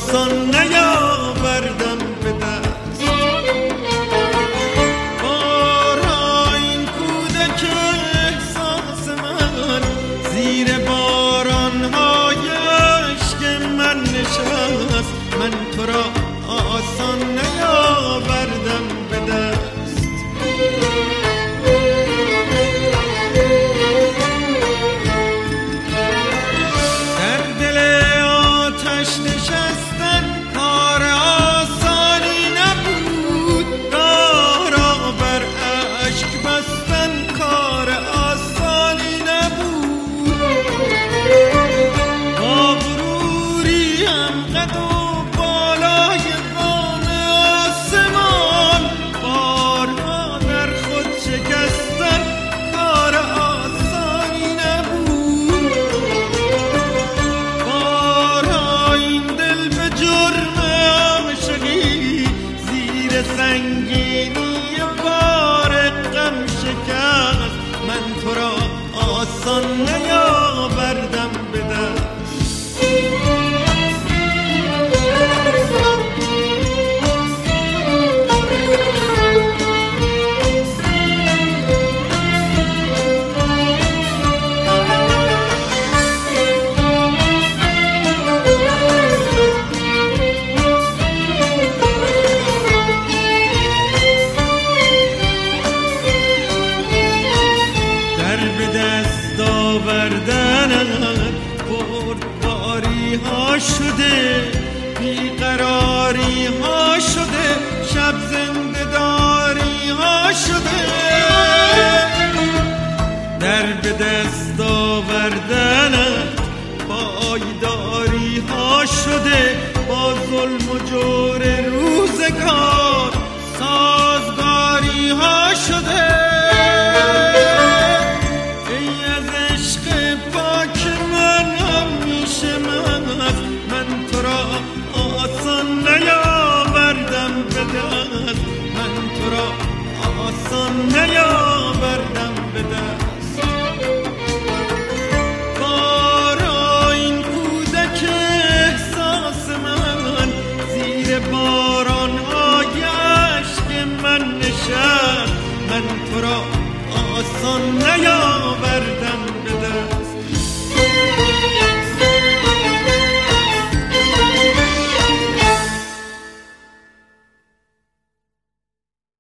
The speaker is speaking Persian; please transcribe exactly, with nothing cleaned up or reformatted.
آسان نیاوردم به دست. بارها این کودک احساس من زیر بارانهای عشق من نشست. من تو را آسان نیاوردم به دست. در دل آتش نشستن کار آسانی نبود، راه بر اشک بستن کار آسانی نبود. با غروری هم قد و بالای بام آسمان، بارها در خود شکستن کار آسانی نبود. بارها این دل به جرم عاشقی زیر سنگینی بار غم شکست. من تو را آسان نیاوردم به دست. آوردنت بردباری ها شده، بیقراری ها شده، شب زنده داری ها شده. در به دست آوردنت پایداری ها شده، با ظلم و جور روزگار سازگاری ها شده. من تو را آسان نیاوردم به دست. من تو را آسان نیاوردم به دست. بارها این کودک احساس من زیر بارانهای عشق من نشست. من تو را آسان نیاوردم به دست.